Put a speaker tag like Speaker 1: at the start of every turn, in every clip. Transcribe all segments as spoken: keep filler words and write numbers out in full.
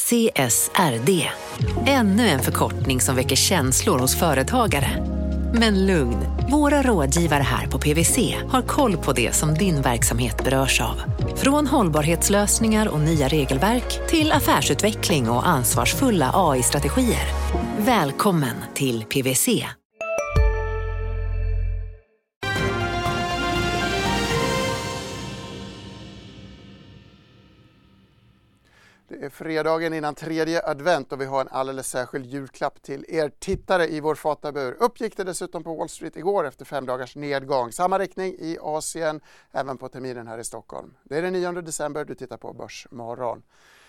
Speaker 1: C S R D. Ännu en förkortning som väcker känslor hos företagare. Men lugn, våra rådgivare här på P W C har koll på det som din verksamhet berörs av. Från hållbarhetslösningar och nya regelverk till affärsutveckling och ansvarsfulla A I-strategier. Välkommen till P W C.
Speaker 2: Det är fredagen innan tredje advent och vi har en alldeles särskild julklapp till er tittare i vår fatabur. Uppgick det dessutom på Wall Street igår efter fem dagars nedgång. Samma riktning i Asien, även på terminen här i Stockholm. Det är den nionde december, du tittar på Börsmorgon.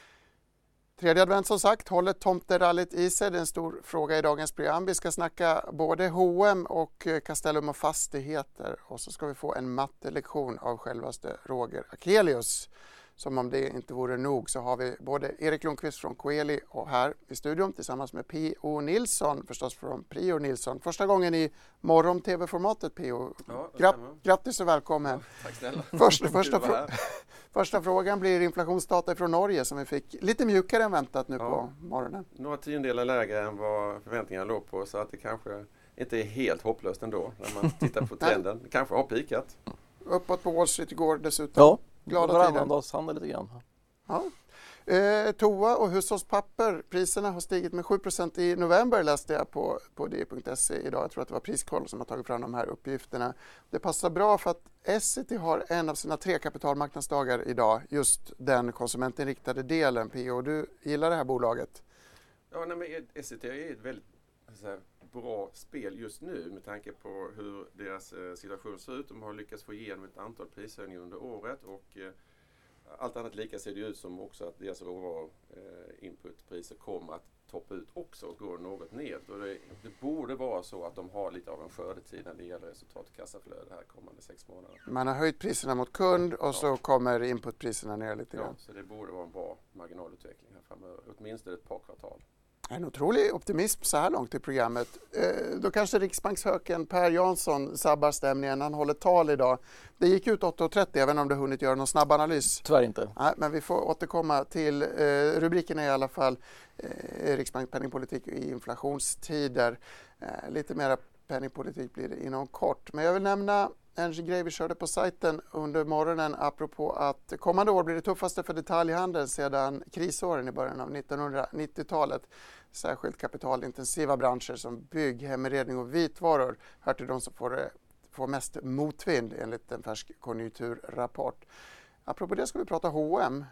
Speaker 2: Tredje advent som sagt, håller tomterallyt i sig? Det är en stor fråga i dagens program. Vi ska snacka både H och M och Castellum och fastigheter. Och så ska vi få en mattelektion av självaste Roger Akelius. Som om det inte vore nog så har vi både Erik Lundqvist från Coeli och här i studion tillsammans med P O Nilsson, förstås från Prior Nilsson. Första gången i morgon-tv-formatet, P O.
Speaker 3: Ja,
Speaker 2: Gra- grattis och välkommen.
Speaker 3: Ja, tack snälla.
Speaker 2: Första, första, frå- första frågan blir inflationsdata från Norge som vi fick lite mjukare än väntat nu ja. på morgonen.
Speaker 3: Några tiondelar lägre än vad förväntningarna låg på, så att det kanske inte är helt hopplöst ändå när man tittar på trenden. Det kanske har pikat.
Speaker 2: Uppåt på Wall Street igår dessutom.
Speaker 4: Ja.
Speaker 2: Glada
Speaker 4: varannan dags handel lite grann.
Speaker 2: Ja. Eh, toa och hushållspapper, priserna har stigit med sju procent i november läste jag på, på d punkt se idag. Jag tror att det var Priskoll som har tagit fram de här uppgifterna. Det passar bra för att Essity har en av sina tre kapitalmarknadsdagar idag, just den konsumentinriktade delen. P O, du gillar det här bolaget?
Speaker 3: Ja, nej, men Essity är ett väldigt så här, bra spel just nu med tanke på hur deras eh, situation ser ut. De har lyckats få igenom ett antal prishöjningar under året och eh, allt annat lika ser det ut som också att deras råvaror eh, inputpriser kommer att toppa ut också och gå något ner. Och det, det borde vara så att de har lite av en skördetid när det gäller resultat och kassaflöde här kommande sex månader.
Speaker 2: Man har höjt priserna mot kund och ja. så kommer inputpriserna ner lite grann.
Speaker 3: Ja, så det borde vara en bra marginalutveckling här framöver, åtminstone ett par kvartal.
Speaker 2: En otrolig optimism så här långt i programmet. Eh, då kanske Riksbankshöken Per Jansson sabbar stämningen. Han håller tal idag. Det gick ut åtta trettio även om du hunnit göra någon snabb analys.
Speaker 4: Tyvärr inte.
Speaker 2: Nej, men vi får återkomma till eh, rubrikerna i alla fall. Eh, Riksbank penningpolitik i inflationstider. Eh, lite mera penningpolitik blir det inom kort. Men jag vill nämna en grej vi körde på sajten under morgonen apropå att kommande år blir det tuffaste för detaljhandeln sedan krisåren i början av nittonhundranittiotalet. Särskilt kapitalintensiva branscher som bygg, heminredning och vitvaror hör till de som får, får mest motvind enligt en färsk konjunkturrapport. Apropå det ska vi prata H och M.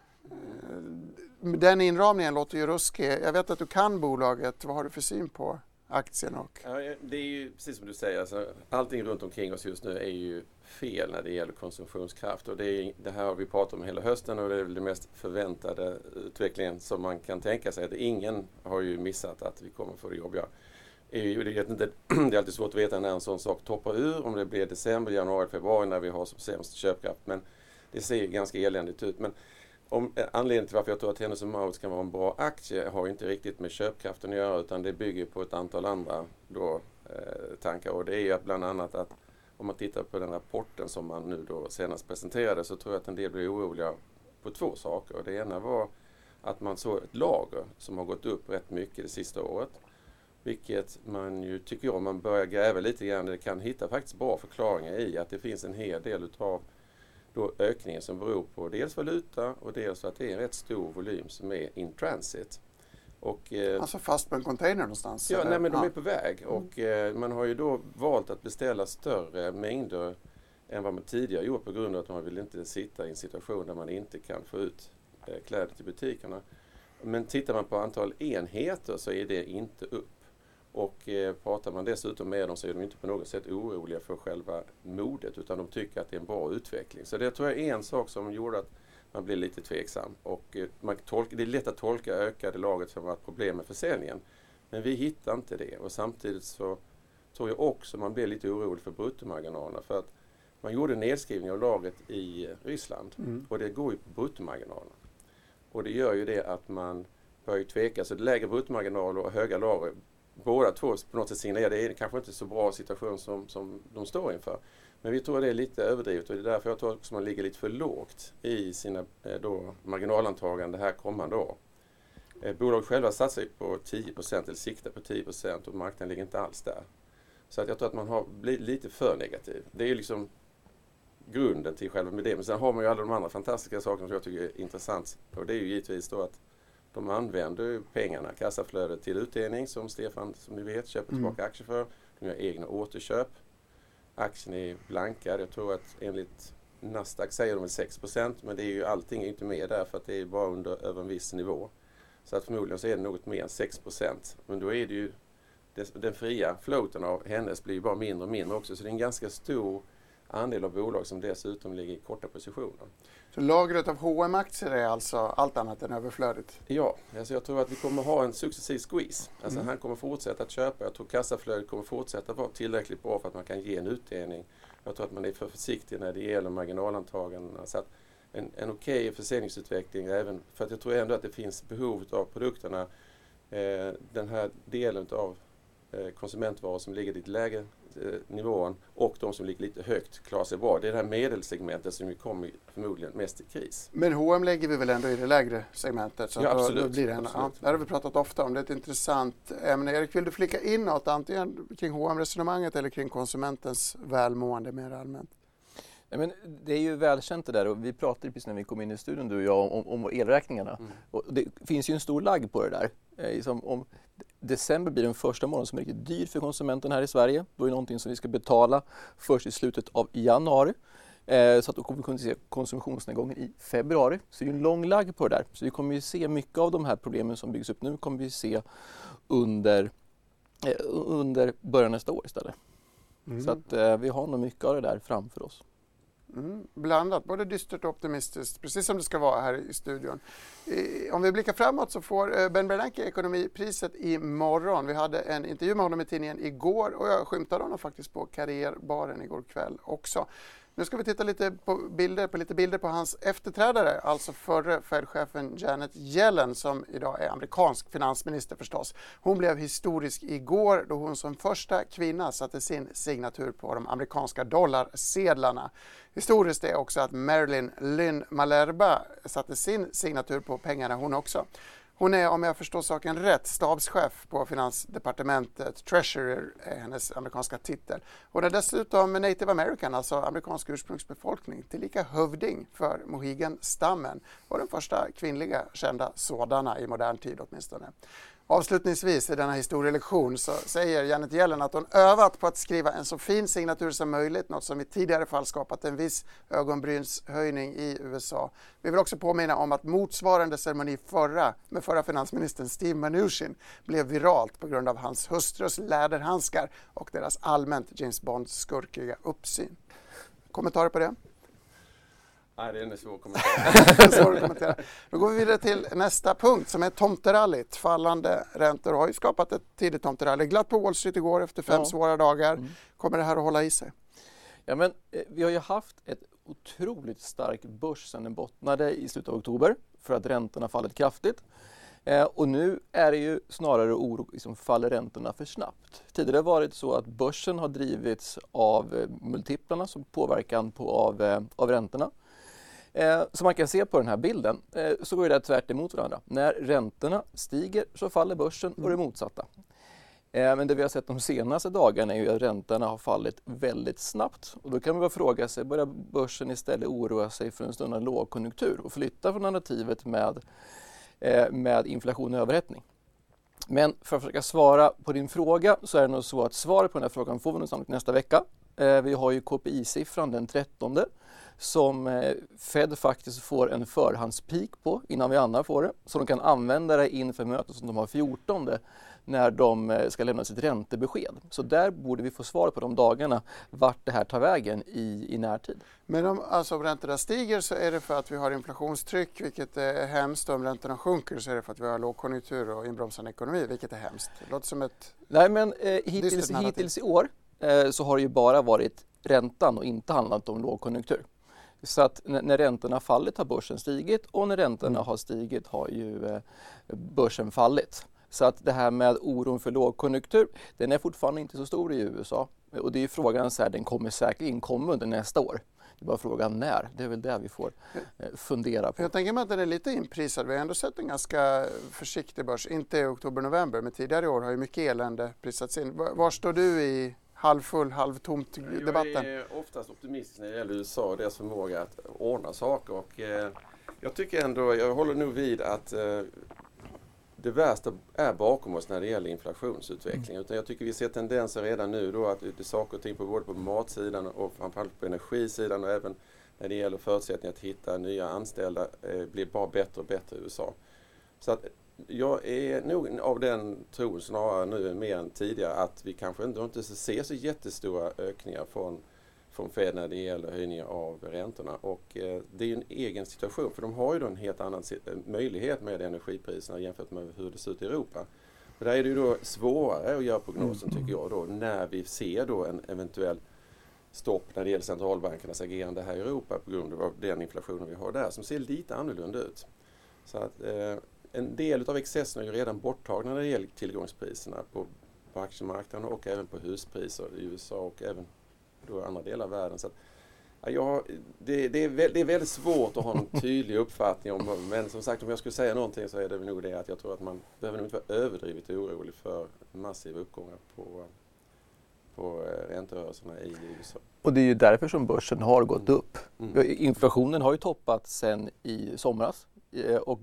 Speaker 2: Den inramningen låter ju ruskig. Jag vet att du kan bolaget. Vad har du för syn på aktien? Och...
Speaker 3: Ja, det är ju precis som du säger, alltså, allting runt omkring oss just nu är ju fel när det gäller konsumtionskraft och det, är, det här har vi pratat om hela hösten och det är väl det mest förväntade utvecklingen som man kan tänka sig. Att ingen har ju missat att vi kommer få det jobbiga. Det är, inte, det är alltid svårt att veta när en sån sak toppar ur, om det blir december, januari, februari när vi har som sämst köpkraft, men det ser ju ganska eländigt ut. Men om, anledningen till varför jag tror att Hennes och Mauritz kan vara en bra aktie har inte riktigt med köpkraften att göra, utan det bygger på ett antal andra då, eh, tankar. Och det är ju att bland annat att om man tittar på den rapporten som man nu då senast presenterade, så tror jag att en del blir oroliga på två saker. Det ena var att man såg ett lager som har gått upp rätt mycket det sista året. Vilket man ju tycker om man börjar gräva lite grann, det kan hitta faktiskt bra förklaringar i att det finns en hel del utav då ökningen som beror på dels valuta och dels att det är en rätt stor volym som är in transit. Och, eh,
Speaker 2: alltså fast på en container någonstans?
Speaker 3: Ja, nej, men de
Speaker 2: ja.
Speaker 3: är på väg och eh, man har ju då valt att beställa större mängder än vad man tidigare gjort på grund av att man vill inte sitta i en situation där man inte kan få ut eh, kläder till butikerna. Men tittar man på antal enheter så är det inte upp. Och eh, pratar man dessutom med dem så är de inte på något sätt oroliga för själva modet, utan de tycker att det är en bra utveckling. Så det tror jag är en sak som gjorde att man blir lite tveksam. Och eh, man tolka, det är lätt att tolka ökade lagret som ett problem med försäljningen. Men vi hittar inte det. Och samtidigt så tror jag också man blir lite orolig för bruttomarginalerna. För att man gjorde en nedskrivning av lagret i Ryssland mm. och det går ju på bruttomarginalerna. Och det gör ju det att man börjar tveka. Så lägre bruttomarginaler och höga lager, båda två på något sätt signalerar det är kanske inte så bra situation som, som de står inför. Men vi tror att det är lite överdrivet och det är därför jag tror att man ligger lite för lågt i sina då, marginalantagande här kommande år. Eh, bolag själva satsar på tio procent eller siktar på tio procent och marknaden ligger inte alls där. Så att jag tror att man har blivit lite för negativ. Det är ju liksom grunden till själva idén. Men sen har man ju alla de andra fantastiska sakerna som jag tycker är intressant. Och det är ju givetvis då att de använder pengarna, kassaflödet till utdelning som Stefan, som ni vet, köper tillbaka mm. aktier för. De gör egna återköp. Aktien är blankad. Jag tror att enligt Nasdaq säger de väl sex procent, men det är ju allting är inte med där för att det är bara under över en viss nivå. Så att förmodligen så är det något mer än sex procent. Men då är det ju den fria floaten av hennes blir ju bara mindre och mindre också. Så det är en ganska stor andel av bolag som dessutom ligger i korta positioner.
Speaker 2: Så lagret av H och M-aktier är alltså allt annat än överflödigt?
Speaker 3: Ja, alltså jag tror att vi kommer ha en successiv squeeze. Alltså mm. han kommer fortsätta att köpa. Jag tror kassaflödet kommer fortsätta vara tillräckligt bra för att man kan ge en utdelning. Jag tror att man är för försiktig när det gäller marginalantagandena. Så att en, en okej försäljningsutveckling även, för att jag tror ändå att det finns behov av produkterna. Eh, den här delen av eh, konsumentvaror som ligger lite lägre nivån och de som ligger lite högt klarar sig bra. Det är det här medelsegmentet som ju kommer förmodligen mest i kris.
Speaker 2: Men H och M lägger vi väl ändå i det lägre segmentet? Så
Speaker 3: ja,
Speaker 2: då,
Speaker 3: absolut.
Speaker 2: Då blir det en, absolut. Ja, det har vi pratat ofta om. Det är ett intressant ämne. Erik, vill du flika in något antingen kring H och M-resonemanget eller kring konsumentens välmående mer allmänt?
Speaker 4: Ja, men det är ju välkänt det där och vi pratade precis när vi kom in i studion du och jag om, om elräkningarna. Mm. Och det finns ju en stor lagg på det där. Eh, som om december blir den första månaden som är riktigt dyr för konsumenten här i Sverige. Då är det någonting som vi ska betala först i slutet av januari. Eh, så att då kommer vi kunna se konsumtionsnedgången i februari. Så det är en lång lagg på det där. Så vi kommer ju se mycket av de här problemen som byggs upp nu kommer vi se under, eh, under början nästa år istället. Mm. Så att eh, vi har nog mycket av det där framför oss.
Speaker 2: Mm, blandat, både dystert och optimistiskt, precis som det ska vara här i studion. I, om vi blickar framåt så får eh, Ben Bernanke ekonomipriset imorgon. Vi hade en intervju med honom i tidningen igår och jag skymtade honom faktiskt på Karriärbaren igår kväll också. Nu ska vi titta lite på bilder, på lite bilder på hans efterträdare, alltså förre Fed-chefen Janet Yellen som idag är amerikansk finansminister förstås. Hon blev historisk igår då hon som första kvinna satte sin signatur på de amerikanska dollarsedlarna. Historiskt är också att Marilyn Lynn Malerba satte sin signatur på pengarna hon också. Hon är, om jag förstår saken rätt, stabschef på finansdepartementet. Treasurer är hennes amerikanska titel. Hon är dessutom native american, alltså amerikansk ursprungsbefolkning, tillika hövding för Mohegan-stammen och den första kvinnliga kända sådana i modern tid åtminstone. Avslutningsvis i denna historielektion så säger Janet Yellen att hon övat på att skriva en så fin signatur som möjligt, något som i tidigare fall skapat en viss ögonbrynshöjning i U S A. Vi vill också påminna om att motsvarande ceremoni förra, med förra finansministern Steve Mnuchin blev viralt på grund av hans hustrus läderhandskar och deras allmänt James Bond-skurkiga uppsyn. Kommentarer på det?
Speaker 3: Nej, det är en svår kommentar.
Speaker 2: svår att kommentera. Då går vi vidare till nästa punkt som är tomterallyt. Fallande räntor har ju skapat ett tidigt tomterally. Glatt på Wall Street igår efter fem ja. svåra dagar. Mm. Kommer det här att hålla i sig?
Speaker 4: Ja, men eh, vi har ju haft ett otroligt stark börs sedan den bottnade i slutet av oktober för att räntorna fallit kraftigt. Eh, och nu är det ju snarare oro, liksom, faller räntorna för snabbt. Tidigare har det varit så att börsen har drivits av eh, multiplarna som påverkan på, av, eh, av räntorna. Eh, som man kan se på den här bilden eh, så går det tvärt emot varandra. När räntorna stiger så faller börsen och det motsatta. Eh, men det vi har sett de senaste dagarna är ju att räntorna har fallit väldigt snabbt. Och då kan man bara fråga sig, börjar börsen istället oroa sig för en stundande lågkonjunktur och flytta från narrativet med, eh, med inflation och överhettning? Men för att försöka svara på din fråga så är det nog så att svaret på den här frågan får vi nog sannolikt nästa vecka. Eh, vi har ju K P I-siffran den trettonde. Som Fed faktiskt får en förhandspeak på innan vi andra får det. Så de kan använda det inför mötet som de har fjortonde när de ska lämna sitt räntebesked. Så där borde vi få svar på de dagarna vart det här tar vägen i, i närtid.
Speaker 2: Men om alltså, räntorna stiger så är det för att vi har inflationstryck, vilket är hemskt. Om räntorna sjunker så är det för att vi har lågkonjunktur och inbromsande ekonomi, vilket är hemskt. Det låter som ett...
Speaker 4: Nej, men eh, hittills, hittills i år eh, så har det ju bara varit räntan och inte handlat om lågkonjunktur. Så att när räntorna fallit har börsen stigit och när räntorna har stigit har ju eh, börsen fallit. Så att det här med oron för lågkonjunktur, den är fortfarande inte så stor i U S A. Och det är ju frågan så här, den kommer säkert komma under nästa år. Det är bara frågan när. Det är väl det vi får eh, fundera på.
Speaker 2: Jag tänker mig att den är lite inprisad. Vi har ändå sett en ganska försiktig börs. Inte i oktober-november, men tidigare i år har ju mycket elände prisats in. Var, var står du i halvfull, halvtomt debatten?
Speaker 3: Jag är oftast optimistisk när det gäller U S A och deras förmåga att ordna saker. Och, eh, jag tycker ändå, jag håller nog vid att eh, det värsta är bakom oss när det gäller inflationsutveckling. Mm. Utan jag tycker vi ser tendenser redan nu då att det är saker och ting på både på matsidan och framförallt på energisidan och även när det gäller förutsättningar att hitta nya anställda eh, blir bara bättre och bättre i U S A. Så att jag är nog av den tron snarare nu mer än tidigare att vi kanske inte, inte ser så jättestora ökningar från, från Fed när det gäller höjningar av räntorna. Och eh, det är ju en egen situation för de har ju då en helt annan möjlighet med energipriserna jämfört med hur det ser ut i Europa. Och där är det ju då svårare att göra prognosen tycker jag då när vi ser då en eventuell stopp när det gäller centralbankernas agerande här i Europa på grund av den inflationen vi har där som ser lite annorlunda ut. Så att eh, en del av excesserna är ju redan borttagna när det gäller tillgångspriserna på, på aktiemarknaden och även på huspriser i U S A och även då andra delar av världen. Så att, ja, jag, det, det, är väldigt, det är väldigt svårt att ha en tydlig uppfattning om, men som sagt om jag skulle säga någonting så är det nog det att jag tror att man behöver nog inte vara överdrivet orolig för massiva uppgångar på, på ränterörelserna i U S A.
Speaker 4: Och det är ju därför som börsen har gått
Speaker 3: Mm.
Speaker 4: upp.
Speaker 3: Mm.
Speaker 4: Inflationen har ju toppat sen i somras och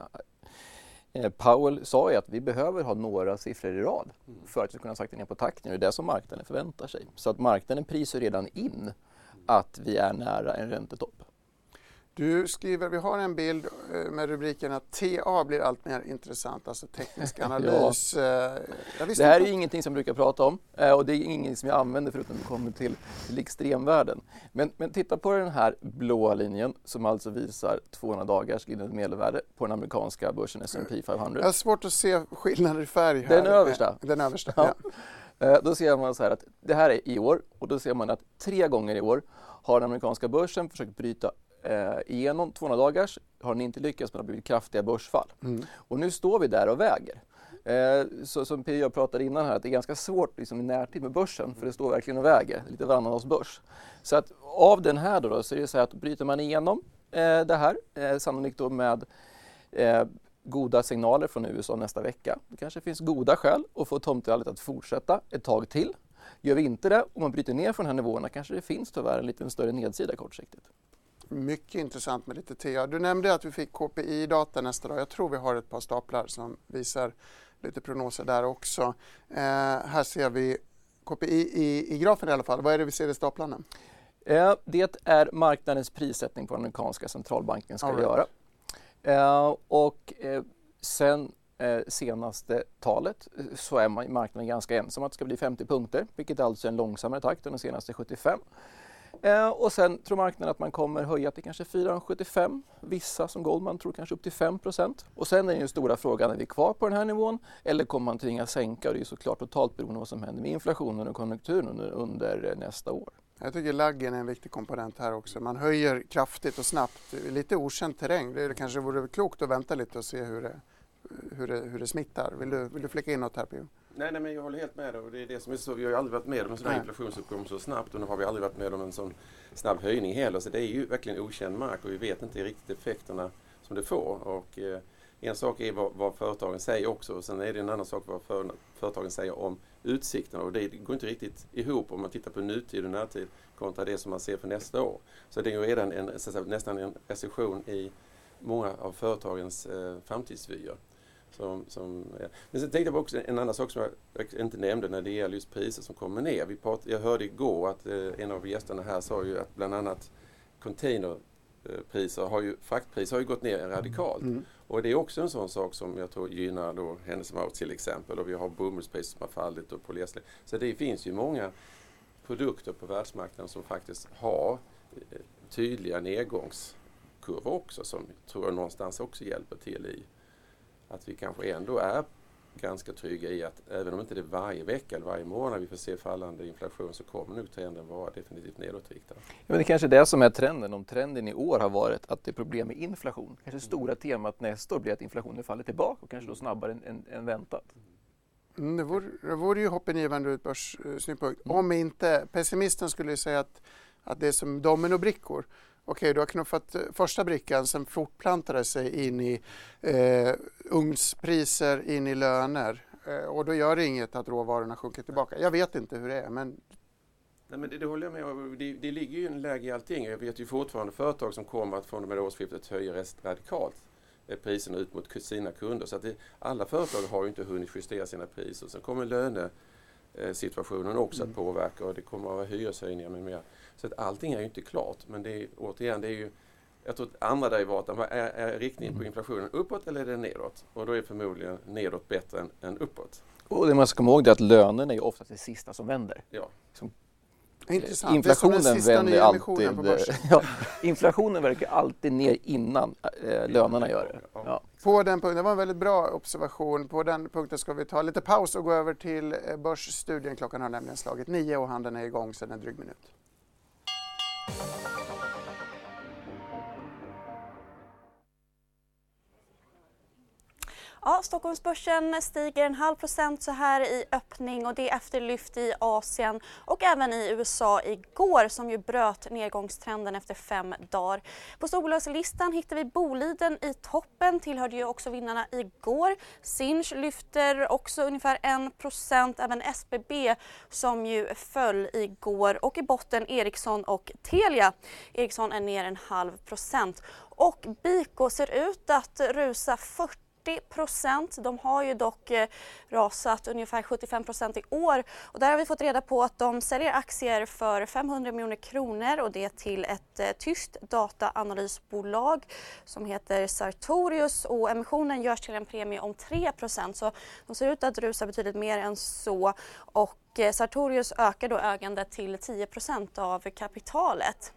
Speaker 4: Powell sa ju att vi behöver ha några siffror i rad för att vi ska kunna sakta ner på takten. Det är det som marknaden förväntar sig. Så att marknaden prisar redan in att vi är nära en räntetopp.
Speaker 2: Du skriver, vi har en bild med rubriken att T A blir allt mer intressant, alltså teknisk analys.
Speaker 4: Ja. Det här är ju ingenting som jag brukar prata om och det är ingenting som jag använder förutom det kommer till, till extremvärlden. Men, men titta på den här blåa linjen som alltså visar tvåhundra dagars glidande medelvärde på den amerikanska börsen S and P femhundra.
Speaker 2: Jag har svårt att se skillnader i färg här.
Speaker 4: Den översta.
Speaker 2: Den översta,
Speaker 4: ja.
Speaker 2: ja.
Speaker 4: Då ser man så här att det här är i år och då ser man att tre gånger i år har den amerikanska börsen försökt bryta Eh, igenom tvåhundra dagars har den inte lyckats med att det blivit kraftiga börsfall. Mm. Och nu står vi där och väger. Eh, så som P jag pratade innan här att det är ganska svårt liksom, i närtid med börsen för det står verkligen och väger, lite varannan börs. Så att av den här då, då så är det så här att bryter man igenom eh, det här eh, sannolikt då med eh, goda signaler från U S A nästa vecka. Det kanske finns goda skäl att få tomterallet att fortsätta ett tag till. Gör vi inte det och man bryter ner från den här nivåerna kanske det finns tyvärr en lite större nedsida kortsiktigt.
Speaker 2: Mycket intressant med lite T A. Du nämnde att vi fick K P I-data nästa dag. Jag tror vi har ett par staplar som visar lite prognoser där också. Eh, här ser vi K P I i, i grafen i alla fall. Vad är det vi ser i staplarna?
Speaker 4: Eh, det är marknadens prissättning på den amerikanska centralbanken ska right. göra. Eh, och eh, sen eh, senaste talet så är marknaden ganska ensam att det ska bli femtio punkter, vilket alltså är en långsammare takt än de senaste sjuttiofem. Eh, och sen tror marknaden att man kommer höja till kanske fyra komma sjuttiofem. Vissa som Goldman tror kanske upp till fem procent. Och sen är den stora frågan, är vi kvar på den här nivån eller kommer man tvingas sänka? Och det är såklart totalt beroende av vad som händer med inflationen och konjunkturen under, under nästa år.
Speaker 2: Jag tycker laggen är en viktig komponent här också. Man höjer kraftigt och snabbt. Lite okänd terräng. Det kanske vore klokt att vänta lite och se hur det, hur det, hur det smittar. Vill du, vill du fläcka in något här, P O?
Speaker 3: Nej, nej, men jag håller helt med dig. Och det är det som är så, vi har ju aldrig varit med om en sån här inflationsuppgång så snabbt och nu har vi aldrig varit med om en sån snabb höjning heller. Så det är ju verkligen okänd mark och vi vet inte riktigt effekterna som det får. Och eh, en sak är vad, vad företagen säger också och sen är det en annan sak vad för, företagen säger om utsikterna och det går inte riktigt ihop om man tittar på nutid och närtid kontra det som man ser för nästa år. Så det är ju redan en, så att säga, nästan en recession i många av företagens eh, framtidsvyer. Som, som, ja. Men sen tänkte jag på också en annan sak som jag inte nämnde när det gäller just priser som kommer ner. Vi prat, jag hörde igår att eh, en av gästerna här sa ju att bland annat containerpriser har ju, fraktpriser har ju gått ner radikalt. Mm. Och det är också en sån sak som jag tror gynnar då Hennes & Mauritz till exempel. Och vi har bomullspriser som har fallit och polyester. Så det finns ju många produkter på världsmarknaden som faktiskt har eh, tydliga nedgångskurvor också som tror jag någonstans också hjälper till i att vi kanske ändå är ganska trygga i att även om inte det är varje vecka eller varje månad vi får se fallande inflation så kommer nog trenden vara definitivt nedåtriktad.
Speaker 4: Ja, men det kanske är det som är trenden. Om trenden i år har varit att det är problem med inflation. Kanske stora temat nästa år blir att inflationen faller tillbaka och kanske då snabbare än, än, än väntat.
Speaker 2: Mm, det, vore, det vore ju hoppingivande ur börssynpunkt. Mm. Om inte, pessimisten skulle ju säga att Att det är som dominobrickor. Okej, du har knuffat första brickan, sen fortplantar det sig in i eh, ugnspriser, in i löner. Eh, och då gör det inget att råvarorna sjunker tillbaka. Jag vet inte hur det är, men...
Speaker 3: Nej, men det, det håller jag med om. Det, det ligger ju en läge i allting. Jag vet ju fortfarande företag som kommer att från och med årsskiftet höja rest radikalt priserna ut mot sina kunder. Så att det, alla företag har ju inte hunnit justera sina priser. Sen kommer lönesituationen också mm. att påverka och det kommer att vara hyreshöjningar med mer. Så att allting är ju inte klart. Men det är, återigen, det är ju, jag tror att andra derivaten, är, är riktningen på inflationen uppåt eller är det nedåt? Och då är förmodligen nedåt bättre än, än uppåt.
Speaker 4: Och det man ska komma ihåg är att lönen är ju oftast det sista som vänder.
Speaker 3: Ja.
Speaker 4: Som
Speaker 2: Intressant.
Speaker 4: Inflationen
Speaker 2: det är som
Speaker 4: vänder alltid.
Speaker 2: På börsen.
Speaker 4: Ja, inflationen verkar alltid ner innan eh, lönerna gör det. Ja.
Speaker 2: På den punkten, det var en väldigt bra observation. På den punkten ska vi ta lite paus och gå över till börsstudien. Klockan har nämligen slagit nio och handeln är igång sedan en dryg minut.
Speaker 5: Ja, Stockholmsbörsen stiger en halv procent så här i öppning och det är efterlyft i Asien och även i U S A igår som ju bröt nedgångstrenden efter fem dagar. På storbolagslistan hittar vi Boliden i toppen, tillhörde ju också vinnarna igår. Sinch lyfter också ungefär en procent, även S B B som ju föll igår och i botten Ericsson och Telia. Ericsson är ner en halv procent och Biko ser ut att rusa fyrtio procent. De har ju dock eh, rasat ungefär sjuttiofem procent i år och där har vi fått reda på att de säljer aktier för femhundra miljoner kronor och det till ett eh, tyskt dataanalysbolag som heter Sartorius och emissionen görs till en premie om tre procent så de ser ut att rusa betydligt mer än så och eh, Sartorius ökar då ägandet till tio procent av kapitalet.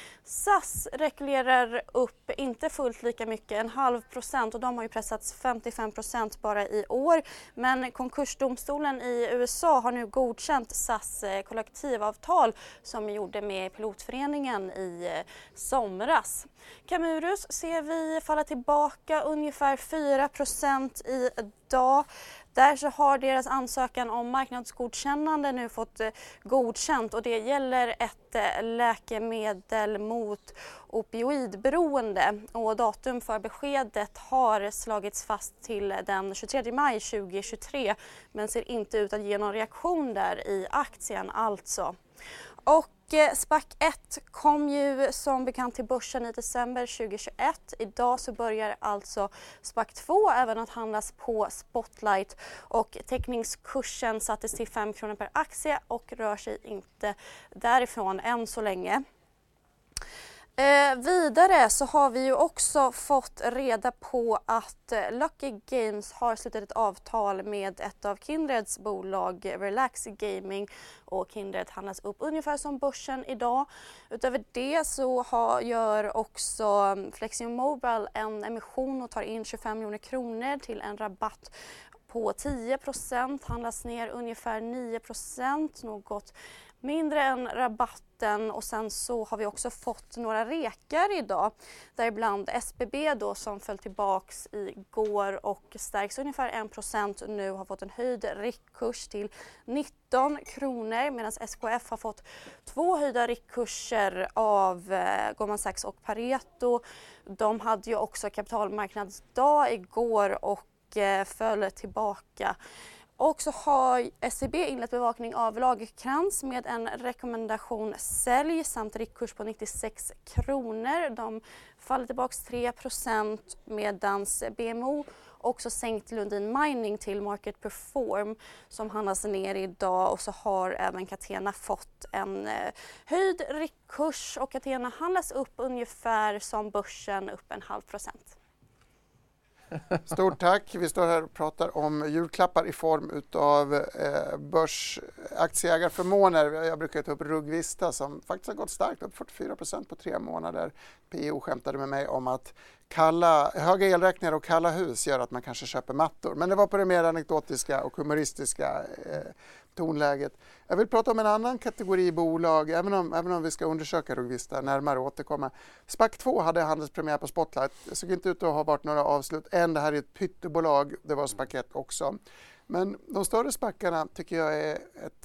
Speaker 5: S A S rekylerar upp inte fullt lika mycket, en halv procent och de har ju pressats femtiofem procent bara i år. Men konkursdomstolen i U S A har nu godkänt S A S kollektivavtal som gjorde med pilotföreningen i somras. Camurus ser vi falla tillbaka ungefär fyra procent idag. Där så har deras ansökan om marknadsgodkännande nu fått eh, godkänt och det gäller ett eh, läkemedel mot opioidberoende och datum för beskedet har slagits fast till den tjugotredje maj tjugohundratjugotre men ser inte ut att ge någon reaktion där i aktien alltså. Och SPAC ett kom ju som bekant till börsen i december tjugohundratjugoett. Idag så börjar alltså SPAC två även att handlas på Spotlight och teckningskursen sattes till fem kronor per aktie och rör sig inte därifrån än så länge. Eh, vidare så har vi ju också fått reda på att eh, Lucky Games har slutit ett avtal med ett av Kindreds bolag Relax Gaming och Kindred handlas upp ungefär som börsen idag. Utöver det så har, gör också Flexion Mobile en emission och tar in tjugofem miljoner kronor till en rabatt på tio procent, handlas ner ungefär nio procent, något mindre än rabatten och sen så har vi också fått några rekar idag. Däribland S B B då som föll tillbaks igår och stärks ungefär en procent nu har fått en höjd riktkurs till nitton kronor medan S K F har fått två höjda riktkurser av eh, Goldman Sachs och Pareto. De hade ju också kapitalmarknadsdag igår och eh, föll tillbaka. Och så har S E B inlett bevakning av Lagercrantz med en rekommendation sälj samt riktkurs på nittiosex kronor. De faller tillbaka tre procent medan B M O också sänkt Lundin Mining till Market Perform som handlas ner idag och så har även Catena fått en höjd riktkurs och Catena handlas upp ungefär som börsen upp en halv procent.
Speaker 2: Stort tack. Vi står här och pratar om julklappar i form av eh, börsaktieägarförmåner. Jag brukar ta upp Rugvista som faktiskt har gått starkt upp fyrtiofyra procent på tre månader. P O skämtade med mig om att kalla, höga elräkningar och kalla hus gör att man kanske köper mattor. Men det var på det mer anekdotiska och humoristiska eh, tonläget. Jag vill prata om en annan kategori bolag, även om, även om vi ska undersöka Rugvista närmare och återkomma. SPAC två hade handelspremiär på Spotlight. Det såg inte ut att ha varit några avslut än. Det här är ett pyttebolag, det var SPAC ett också. Men de större SPACarna tycker jag är ett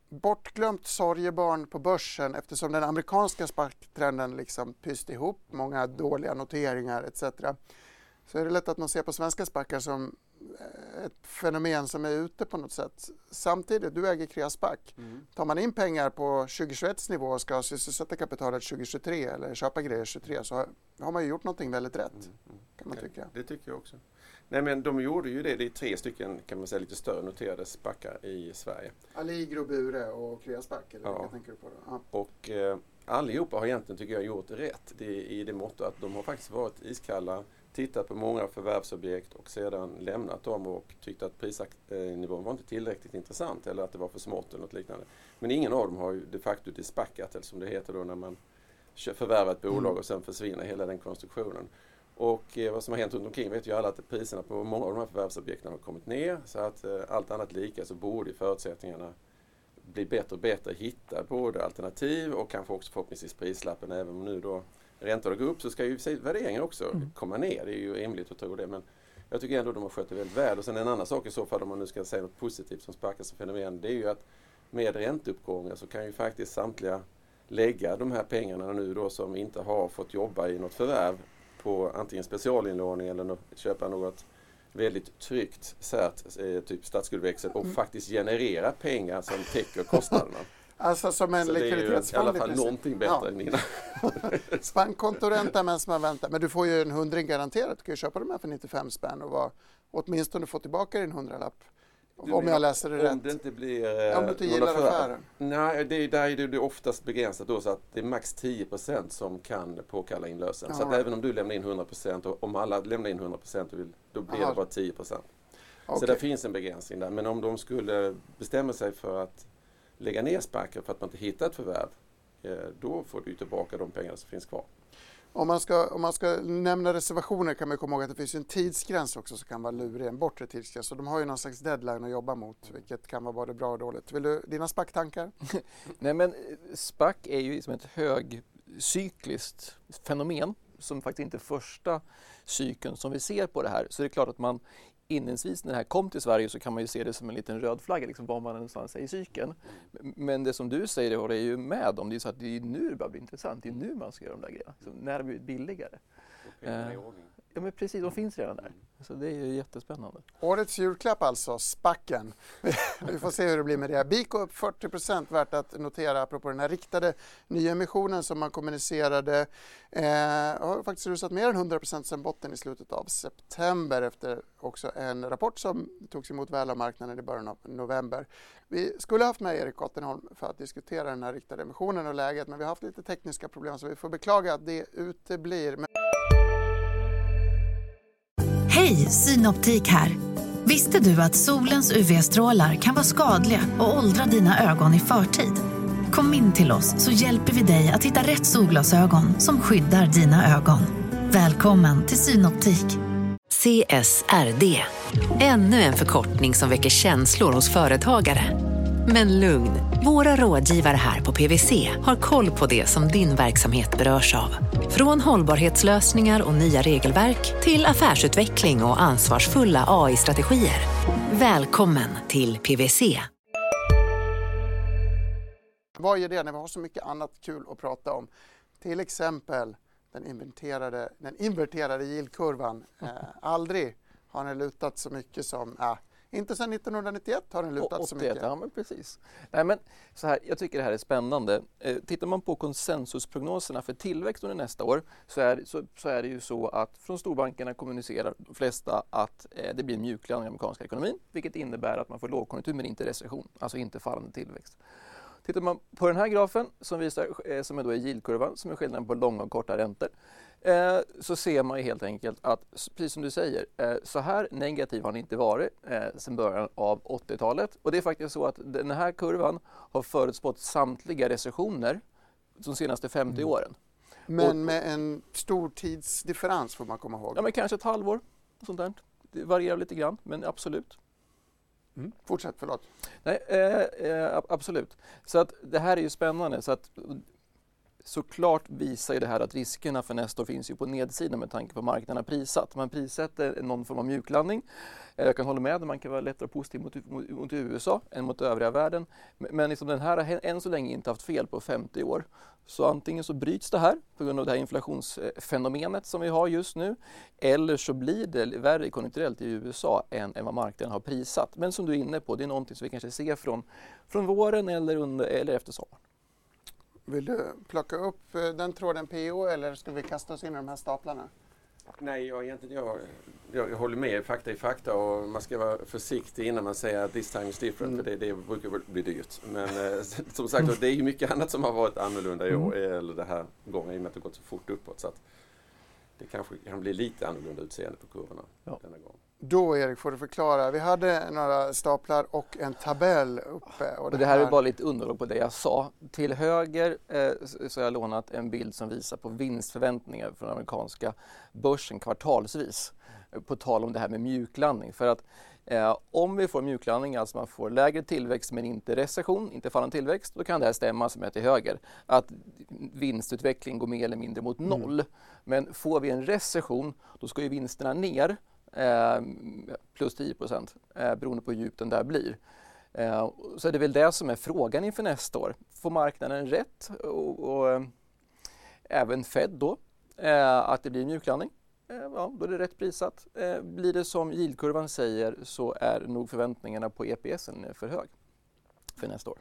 Speaker 2: bortglömt sorgebarn på börsen eftersom den amerikanska SPAC-trenden liksom pyste ihop, många dåliga noteringar et cetera. Så är det lätt att man ser på svenska SPACar som ett fenomen som är ute på något sätt. Samtidigt, du äger Kreaspac. Mm. Tar man in pengar på tjugohundratjugoett nivå och ska sysselsätta kapitalet tjugohundratjugotre eller köpa grejer tjugohundratjugotre så har man ju gjort någonting väldigt rätt, mm. Mm. kan man tycka.
Speaker 3: Det tycker jag också. Nej, men de gjorde ju det. Det är tre stycken, kan man säga, lite större noterade SPACar i Sverige.
Speaker 2: Allegro, Bure och Kreaspac, eller ja. Vad tänker du på då? Ja.
Speaker 3: Och eh, allihopa har egentligen, tycker jag, gjort rätt det, i det måtto att de har faktiskt varit iskalla, tittat på många förvärvsobjekt och sedan lämnat dem och tyckt att prisnivån var inte tillräckligt intressant eller att det var för smått eller något liknande. Men ingen av dem har ju de facto dispackat, eller som det heter då när man förvärvar ett bolag och sen försvinner hela den konstruktionen. Och eh, vad som har hänt runt omkring vet ju alla att priserna på många av de här förvärvsobjekten har kommit ner, så att eh, allt annat lika så borde förutsättningarna bli bättre och bättre, hitta både alternativ och kanske också förhoppningsvis prislappen. Även om nu då räntor går upp så ska ju värderingen också mm. komma ner. Det är ju rimligt att tro det, men jag tycker ändå att de har skött det väldigt väl. Och sen en annan sak i så fall, om man nu ska säga något positivt som sparkar som fenomen, det är ju att med ränteuppgångar så kan ju faktiskt samtliga lägga de här pengarna nu då som inte har fått jobba i något förvärv på antingen specialinlåning eller no- köpa något väldigt tryggt särt, eh, typ statsskuldväxel och mm. faktiskt generera pengar som täcker kostnaderna.
Speaker 2: Alltså som en likviditetsfond.
Speaker 3: Det är i alla fall någonting bättre ja. än innan.
Speaker 2: Bankkontoränta medan man väntar. Men du får ju en hundring garanterat. Du kan ju köpa de här för nittiofem spänn och var, åtminstone få tillbaka din hundralapp. Du om jag läser det
Speaker 3: om
Speaker 2: rätt.
Speaker 3: Om det inte blir...
Speaker 2: Om du inte gillar affären.
Speaker 3: Nej, det, där är det, det oftast begränsat då så att det är max tio procent som kan påkalla inlösen. Ja, så att right. även om du lämnar in hundra procent och om alla lämnar in hundra procent då blir Aha. det bara tio procent. Okay. Så det finns en begränsning där. Men om de skulle bestämma sig för att lägga ner SPACar för att man inte hittar ett förvärv, då får du tillbaka de pengar som finns kvar.
Speaker 2: Om man, ska, om man ska nämna reservationer kan man komma ihåg att det finns en tidsgräns också som kan vara lurig, en bortre tidsgräns. Så de har ju någon slags deadline att jobba mot, vilket kan vara både bra och dåligt. Vill du dina SPAC-tankar?
Speaker 4: Nej, men SPAC är ju som ett högcykliskt fenomen som faktiskt inte är första cykeln som vi ser på det här. Så det är klart att man inledningsvis när det här kom till Sverige så kan man ju se det som en liten röd flagga, liksom var man någonstans är i cykeln. Men det som du säger, det håller jag ju med om, det är så att det är nu det börjar bli intressant, det är nu man ska göra de där grejerna. Så när det blir billigare. Eh, ja men precis, de finns redan där. Så det är ju jättespännande.
Speaker 2: Årets julklapp alltså, SPACen. Vi får se hur det blir med det. BICO upp fyrtio procent, värt att notera apropå den här riktade nyemissionen som man kommunicerade. Eh, har faktiskt rusat mer än hundra procent sedan botten i slutet av september efter också en rapport som togs emot väl av marknaden i början av november. Vi skulle haft med Erik Ottenholm för att diskutera den här riktade emissionen och läget, men vi har haft lite tekniska problem så vi får beklaga att det uteblir. Men...
Speaker 6: Hej, Synoptik här. Visste du att solens U V-strålar kan vara skadliga och åldra dina ögon i förtid? Kom in till oss så hjälper vi dig att hitta rätt solglasögon som skyddar dina ögon. Välkommen till Synoptik.
Speaker 1: C S R D. Ännu en förkortning som väcker känslor hos företagare. Men lugn, våra rådgivare här på P W C har koll på det som din verksamhet berörs av. Från hållbarhetslösningar och nya regelverk till affärsutveckling och ansvarsfulla A I-strategier. Välkommen till P W C.
Speaker 2: Vad är det när vi har så mycket annat kul att prata om? Till exempel den inverterade, den inverterade yieldkurvan. Eh, aldrig har den lutat så mycket som... Eh, Inte sedan nittonhundranittioett har den lutat så mycket.
Speaker 4: Ja, men precis. Nej, men så här, jag tycker det här är spännande. Eh, tittar man på konsensusprognoserna för tillväxt under nästa år så är, så, så är det ju så att från storbankerna kommunicerar de flesta att eh, det blir en mjuklandning i den amerikanska ekonomin, vilket innebär att man får lågkonjunktur men inte recession, alltså inte fallande tillväxt. Tittar man på den här grafen som visar, eh, som är då är yieldkurvan, som är skillnaden på långa och korta räntor, Eh, så ser man ju helt enkelt att, precis som du säger, eh, så här negativ har den inte varit eh, sedan början av åttiotalet. Och det är faktiskt så att den här kurvan har förutspått samtliga recessioner de senaste femtio mm. åren.
Speaker 2: Men
Speaker 4: och,
Speaker 2: med en stor tidsdifferens får man komma ihåg.
Speaker 4: Ja, men kanske ett halvår. Sånt där. Det varierar lite grann, men absolut.
Speaker 2: Mm. Fortsätt, förlåt.
Speaker 4: Nej, eh, eh, absolut. Så att det här är ju spännande. Så att såklart visar ju det här att riskerna för nästa år finns ju på nedsidan med tanke på marknaden prissatt. Man prissätter någon form av mjuklandning. Jag kan hålla med att man kan vara lättare positiv mot, mot, mot U S A än mot övriga världen. Men liksom den här har än så länge inte haft fel på femtio år. Så antingen så bryts det här på grund av det här inflationsfenomenet som vi har just nu. Eller så blir det värre konjunkturellt i U S A än, än vad marknaden har prissatt. Men som du är inne på, det är någonting som vi kanske ser från, från våren eller, under, eller efter sommaren.
Speaker 2: Vill du plocka upp den tråden P O eller ska vi kasta oss in i de här staplarna?
Speaker 3: Nej, jag, egentligen, jag, jag, jag håller med. Fakta är fakta och man ska vara försiktig innan man säger att this time is different, mm. för det, det brukar väl bli dyrt. Men eh, som sagt, det är ju mycket annat som har varit annorlunda i år, mm. eller det här gången, i och med att det gått så fort uppåt. Så att det kanske kan bli lite annorlunda utseende på kurvorna ja. denna gång.
Speaker 2: Då Erik får du förklara. Vi hade några staplar och en tabell uppe. Och det,
Speaker 4: och det här är bara lite underlag på det jag sa. Till höger eh, så har jag lånat en bild som visar på vinstförväntningar från amerikanska börsen kvartalsvis. Mm. På tal om det här med mjuklandning. För att eh, om vi får mjuklandning, alltså man får lägre tillväxt men inte recession, inte fallande tillväxt, då kan det här stämma som är till höger. Att vinstutveckling går mer eller mindre mot noll. Mm. Men får vi en recession, då ska ju vinsterna ner. Eh, plus tio procent eh, beroende på hur djup den där blir. Eh, så är det väl det som är frågan inför nästa år. Får marknaden rätt och, och eh, även Fed då eh, att det blir mjuklandning? Eh, ja, då är det rätt prissatt. Eh, blir det som yieldkurvan säger så är nog förväntningarna på E P S:en för hög för nästa år.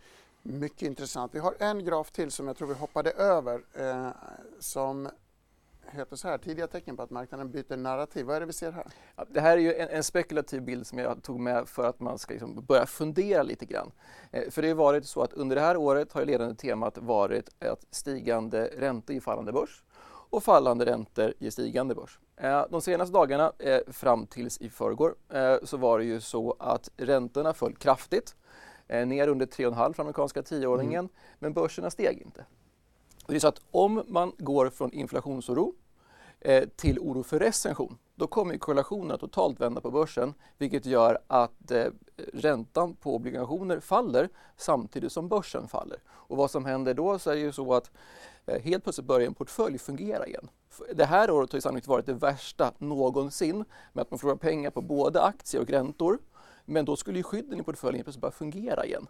Speaker 2: Mycket intressant. Vi har en graf till som jag tror vi hoppade över eh, som heter så här, tidiga tecken på att marknaden byter narrativ. Vad är det vi ser här?
Speaker 4: Ja, det här är ju en, en spekulativ bild som jag tog med för att man ska liksom börja fundera lite grann. Eh, för det har varit så att under det här året har ledande temat varit att stigande räntor i fallande börs och fallande räntor i stigande börs. Eh, de senaste dagarna eh, fram tills i förrgår eh, så var det ju så att räntorna föll kraftigt eh, ner under tre komma fem för amerikanska tioåringen, mm. men börserna steg inte. Det är så att om man går från inflationsoro eh, till oro för recession, då kommer korrelationerna totalt vända på börsen, vilket gör att eh, räntan på obligationer faller samtidigt som börsen faller. Och vad som händer då så är det ju så att eh, helt plötsligt börjar en portfölj fungera igen. Det här året har ju sannolikt varit det värsta någonsin med att man förlorar pengar på både aktier och räntor, men då skulle ju skydden i portföljen plötsligt bara fungera igen.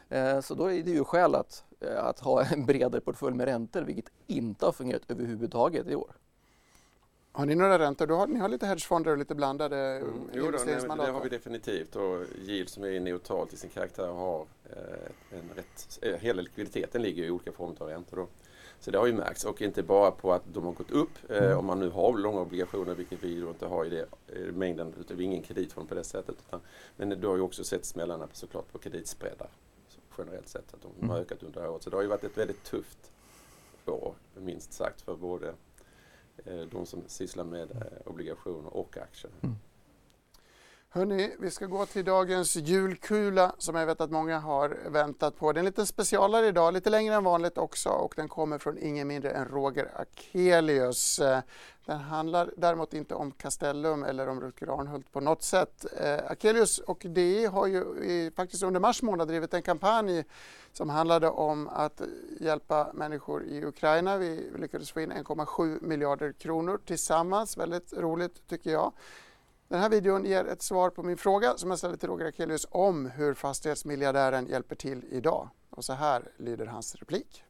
Speaker 4: Så då är det ju skäl att, att ha en bredare portfölj med räntor, vilket inte har fungerat överhuvudtaget i år.
Speaker 2: Har ni några räntor? Då har, ni har lite hedgefonder och lite blandade mm.
Speaker 3: investeringsmandat. Det har vi definitivt. Och yield som är neutralt i sin karaktär har eh, en rätt... Eh, hela likviditeten ligger i olika former av räntor då. Så det har ju märkts. Och inte bara på att de har gått upp. Eh, om man nu har långa obligationer, vilket vi då inte har i det eh, mängden. Utan vi har ingen kredit från på det sättet. Utan, men du har ju också sett smällarna såklart på kreditspreadar. Generellt sett att de har ökat under året. Så det har ju varit ett väldigt tufft år, minst sagt, för både eh, de som sysslar med eh, obligationer och aktier. Mm.
Speaker 2: Hörrni, vi ska gå till dagens julkula som jag vet att många har väntat på. Det är en liten specialare idag, lite längre än vanligt också, och den kommer från ingen mindre än Roger Akelius. Den handlar däremot inte om Castellum eller om Rutger Arnhult på något sätt. Akelius och D I har ju i, faktiskt under mars månad drivit en kampanj som handlade om att hjälpa människor i Ukraina. Vi lyckades få in en komma sju miljarder kronor tillsammans. Väldigt roligt tycker jag. Den här videon ger ett svar på min fråga som jag ställde till Roger Akelius om hur fastighetsmiljardären hjälper till idag. Och så här lyder hans replik.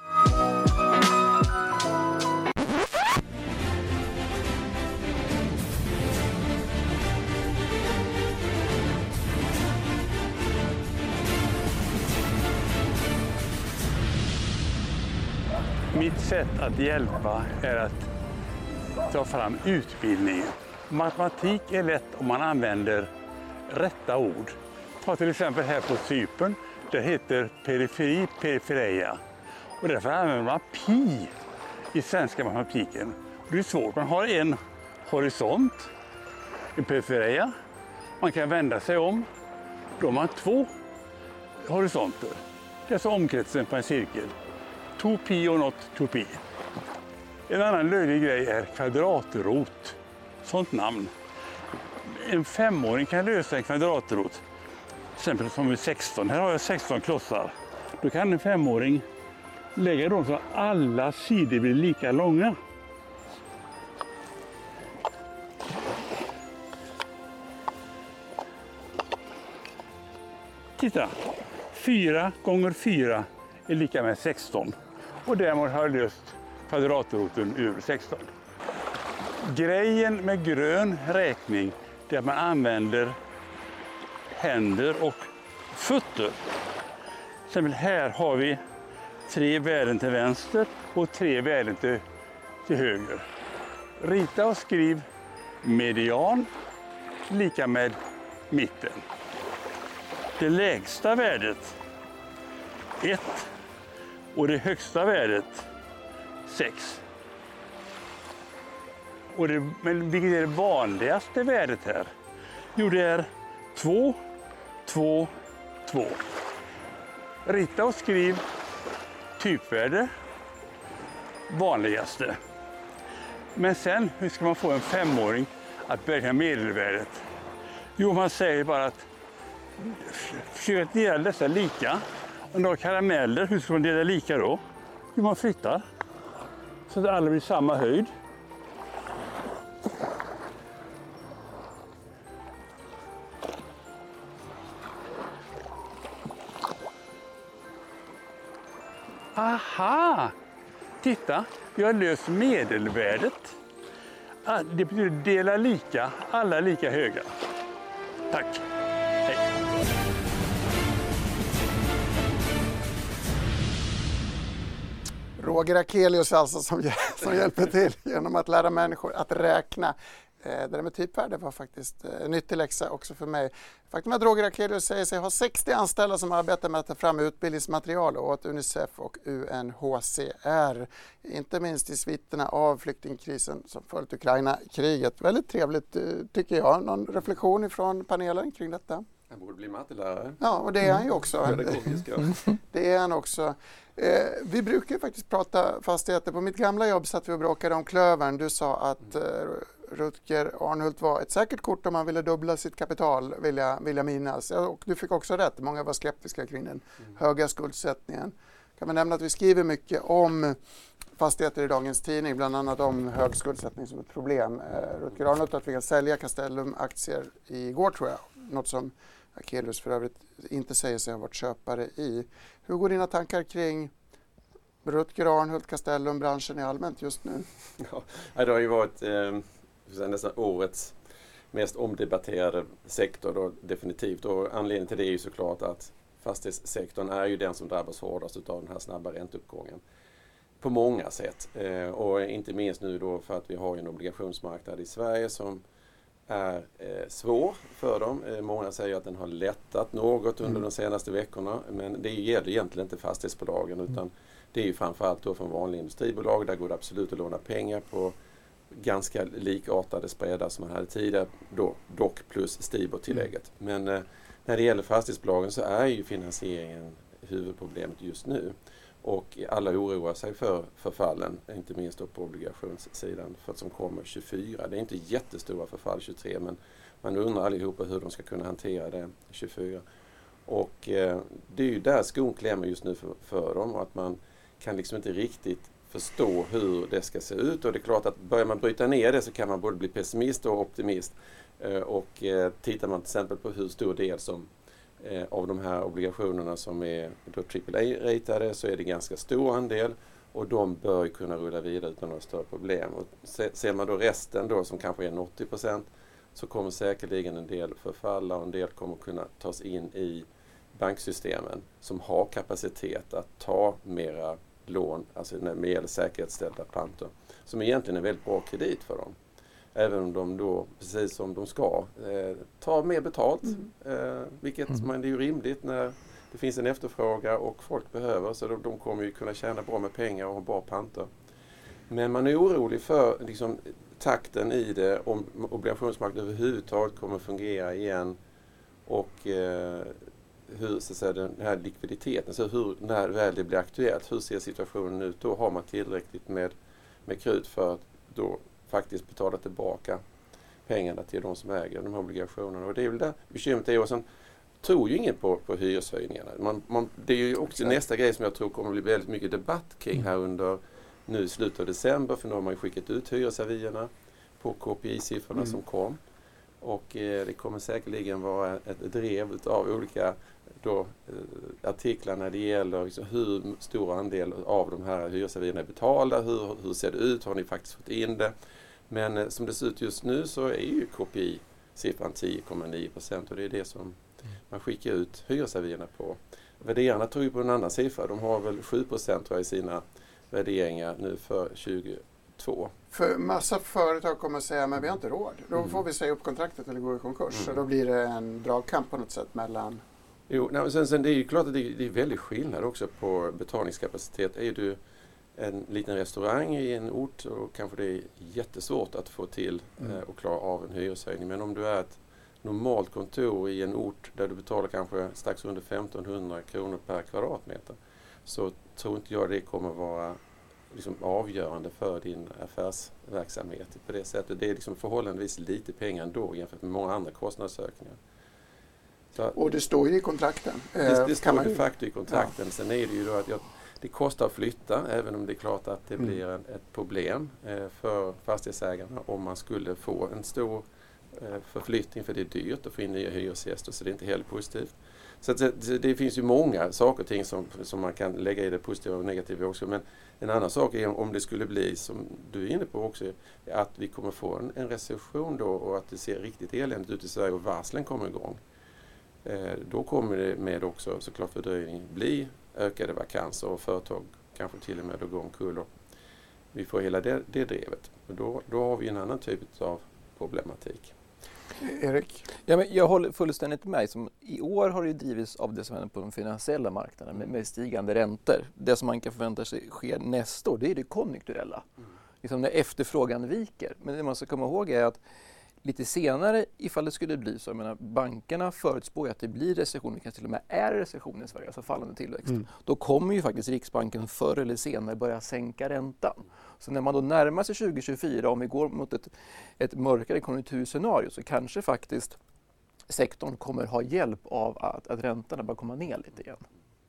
Speaker 7: Mitt sätt att hjälpa är att ta fram utbildning. Matematik är lätt om man använder rätta ord. Ta till exempel här på Cypern, det heter periferi, periferia. Och därför använder man pi i svenska matematiken. Det är svårt, man har en horisont, en periferia. Man kan vända sig om, då har man två horisonter. Det är alltså omkretsen på en cirkel. två pi och något två pi. En annan löjlig grej är kvadratrot. Sånt namn. En femåring kan lösa en kvadratrot. Till exempel som är sexton. Här har jag sexton klossar. Då kan en femåring lägga dem så att alla sidor blir lika långa. Titta, fyra gånger fyra är lika med sexton. Och därmed har jag löst kvadratroten ur sexton. Grejen med grön räkning är att man använder händer och fötter. Exempel här har vi tre värden till vänster och tre värden till, till höger. Rita och skriv median lika med mitten. Det lägsta värdet ett och det högsta värdet sex. Och det, men vilket är det vanligaste värdet här? Jo, det är två, två, två. Rita och skriv typvärde, vanligaste. Men sen, hur ska man få en femåring att beräkna medelvärdet? Jo, man säger bara att försök dela dessa lika. Om du har karameller, hur ska man dela lika då? Jo, man flyttar så att alla blir samma höjd. Aha! Titta, vi har löst medelvärdet. Det betyder dela lika, alla lika höga. Tack! Hej!
Speaker 2: Roger Akelius alltså som, som hjälper till genom att lära människor att räkna. Det där med typvärde var faktiskt en nyttig läxa också för mig. Faktum är att Roger Akelius säger sig ha sextio anställda som arbetar med att ta fram utbildningsmaterial åt Unicef och U N H C R. Inte minst i sviterna av flyktingkrisen som följt Ukraina-kriget. Väldigt trevligt tycker jag. Någon reflektion ifrån panelen kring detta?
Speaker 3: Han borde bli mattelärare.
Speaker 2: Ja, och det är han ju också. Det är han också. Eh, vi brukar ju faktiskt prata fastigheter. På mitt gamla jobb satt vi och bråkade om Klövern. Du sa att eh, Rutger Arnhult var ett säkert kort om man ville dubbla sitt kapital, vill jag, vill jag minnas. Ja, och du fick också rätt. Många var skeptiska kring den mm. höga skuldsättningen. Kan man nämna att vi skriver mycket om fastigheter i dagens tidning, bland annat om hög skuldsättning som ett problem. Eh, Rutger Arnhult att vi kan sälja Castellum-aktier igår tror jag. Något som Akelius för övrigt inte säger sig ha varit köpare i. Hur går dina tankar kring Rutger Arnhult, Castellum-branschen i allmänt just nu?
Speaker 3: Ja, det har ju varit eh, nästan årets mest omdebatterade sektor då, definitivt. Och anledningen till det är ju såklart att fastighetssektorn är ju den som drabbas hårdast av den här snabba ränteuppgången. På många sätt. Eh, och inte minst nu då för att vi har en obligationsmarknad i Sverige som är eh, svår för dem. Eh, många säger att den har lättat något under mm. de senaste veckorna. Men det gäller egentligen inte fastighetsbolagen utan mm. det är ju framförallt då från vanliga industribolag. Där går det absolut att låna pengar på ganska likartade spreadar som man hade tidigare. Då, dock plus Stibor-tillägget. Mm. Men eh, när det gäller fastighetsbolagen så är ju finansieringen huvudproblemet just nu. Och alla oroar sig för förfallen, inte minst då på obligationssidan för att som kommer tjugofyra. Det är inte jättestora förfall tjugotre men man undrar allihopa hur de ska kunna hantera det tjugofyra. Och eh, det är ju där skon klämmer just nu för, för dem och att man kan liksom inte riktigt förstå hur det ska se ut. Och det är klart att börjar man bryta ner det så kan man både bli pessimist och optimist. Eh, och eh, tittar man till exempel på hur stor del som Eh, av de här obligationerna som är då triple A-ratade så är det ganska stor andel och de bör kunna rulla vidare utan några större problem. Och se, ser man då resten då som kanske är åttio procent så kommer säkerligen en del förfalla och en del kommer kunna tas in i banksystemen som har kapacitet att ta mera lån, alltså när det gäller säkerhetsställda panter, som egentligen är väldigt bra kredit för dem. Även om de då, precis som de ska, eh, ta mer betalt. Mm. Eh, vilket mm. man, det är ju rimligt när det finns en efterfrågan och folk behöver. Så de, de kommer ju kunna tjäna bra med pengar och ha bra panter. Men man är orolig för liksom, takten i det, om obligationsmarknaden överhuvudtaget kommer fungera igen. Och eh, hur så att säga, den här likviditeten, så hur, när väl det blir aktuellt, hur ser situationen ut? Då har man tillräckligt med, med krut för att då faktiskt betala tillbaka pengarna till de som äger de här obligationerna. Och det är väl där bekymret är. Och sen tror ju ingen på, på hyreshöjningarna. Man, man, det är ju också nästa grej som jag tror kommer att bli väldigt mycket debatt kring här under nu i slutet av december, för nu har man ju skickat ut hyresavierna på K P I-siffrorna mm. som kom. Och eh, det kommer säkerligen vara ett drev av olika då, eh, artiklar när det gäller liksom, hur stor andel av de här hyresavierna är betalda, hur, hur ser det ut, har ni faktiskt fått in det? Men eh, som det ser ut just nu så är ju K P I-siffran tio komma nio procent och det är det som man skickar ut hyresavierna på. Värderarna tror ju på en annan siffra, de har väl sju procent tror jag, i sina värderingar nu för tjugotvå.
Speaker 2: För massa företag kommer att säga men vi har inte råd. Då mm. får vi säga upp kontraktet eller gå i konkurs. Mm. Så då blir det en dragkamp på något sätt mellan...
Speaker 3: Jo, nej, sen, sen det är ju klart att det, det är väldigt skillnad också på betalningskapacitet. Är du en liten restaurang i en ort och kanske det är jättesvårt att få till mm. eh, och klara av en hyreshöjning. Men om du är ett normalt kontor i en ort där du betalar kanske strax under femtonhundra kronor per kvadratmeter, så tror inte jag det kommer vara liksom avgörande för din affärsverksamhet på det sättet. Det är liksom förhållandevis lite pengar ändå jämfört med många andra kostnadsökningar. Så,
Speaker 2: och det står ju i kontrakten.
Speaker 3: Det, det står de facto i kontrakten. Ja. Sen är det ju då att jag, det kostar att flytta, även om det är klart att det mm. blir en, ett problem eh, för fastighetsägarna om man skulle få en stor eh, förflyttning, för det är dyrt att få in nya hyresgäster, så det är inte helt positivt. Så att det, det finns ju många saker och ting som, som man kan lägga i det positiva och negativa också. Men en annan sak är om det skulle bli, som du är inne på också, att vi kommer få en, en recession då och att det ser riktigt eländigt ut i Sverige och varslen kommer igång. Eh, då kommer det med också såklart fördröjning bli ökade vakanser och företag kanske till och med då går omkull. Vi får hela det, det drevet. Och då, då har vi en annan typ av problematik.
Speaker 2: Erik?
Speaker 4: Ja, men jag håller fullständigt med. Som I år har det drivits av det som händer på den finansiella marknaden med, med stigande räntor. Det som man kan förvänta sig sker nästa år, det är det konjunkturella. Mm. Liksom när efterfrågan viker. Men det man ska komma ihåg är att lite senare, ifall det skulle bli så, jag menar, bankerna förutspår att det blir recession, det kanske till och med är recession i Sverige, alltså fallande tillväxt. Mm. Då kommer ju faktiskt Riksbanken förr eller senare börja sänka räntan. Så när man då närmar sig tjugo tjugofyra, om vi går mot ett, ett mörkare konjunkturscenario, så kanske faktiskt sektorn kommer ha hjälp av att, att räntorna börjar komma ner lite igen.